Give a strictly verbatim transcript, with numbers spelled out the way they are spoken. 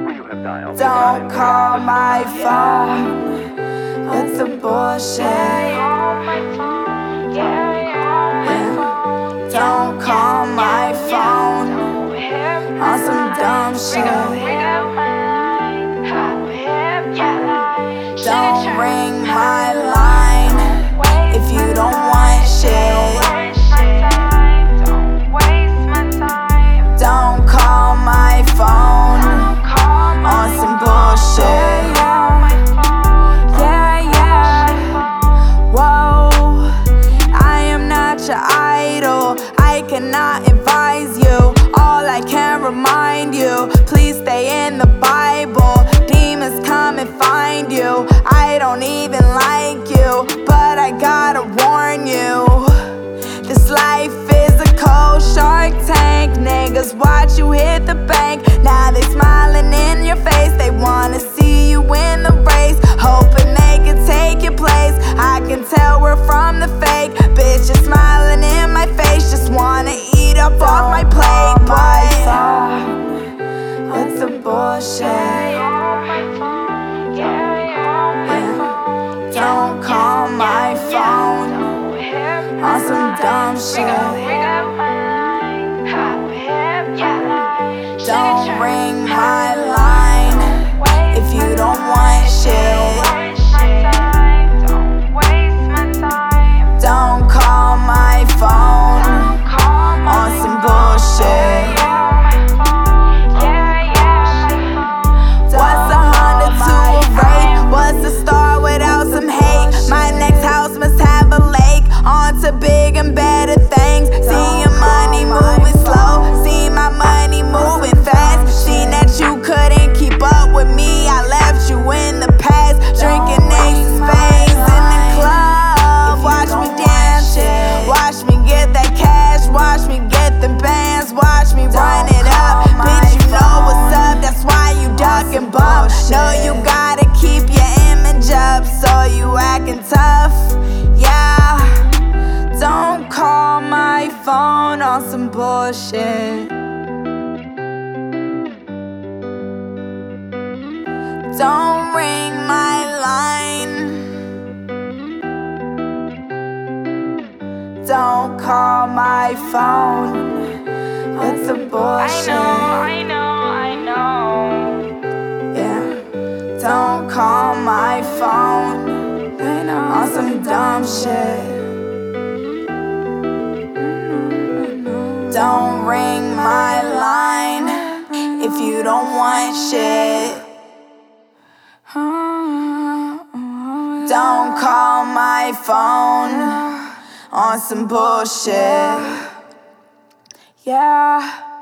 Don't call my phone with the bullshit. Yeah. Don't call my phone on some dumb shit. Don't ring my line if you don't want shit. Don't call my phone on some bullshit. Yeah, yeah. Whoa, I am not your idol. I cannot advise you. All I can remind you, please stay in the Bible. Demons come and find you. I don't even like you, but I gotta warn you. This life is a cold Shark Tank. Niggas watch you hit the bank. Now they smiling in your face. They wanna see you win the race, hoping they can take your place. I can tell we're from the fake. Bitch, you're smiling in my face. Just wanna eat up off my plate, but what's the bullshit? Yeah. Don't call my phone on some dumb shit. Don't ring my line if you don't want shit. Don't call my phone on some bullshit. What's a Honda to a Wraith? What's a star without some hate? My next house must have a lake. On to big and better things. See your money moving slow, see my money moving fast. Seen that you couldn't keep up with me, I left you in the past. Drinking ace of spades in the club. Watch me dance, watch me get that cash, watch me get the bands, watch me run it up. Bitch, you know what's up, that's why you duck and bump. Know you gotta keep your image up, so you acting tough, yeah. Don't call my phone on some bullshit. Don't ring my line. Don't call my phone with the bullshit. I know, I know, I know. Yeah. Don't call my phone on some dumb shit. Don't ring my line if you don't want shit. Don't call my phone on some bullshit. Yeah.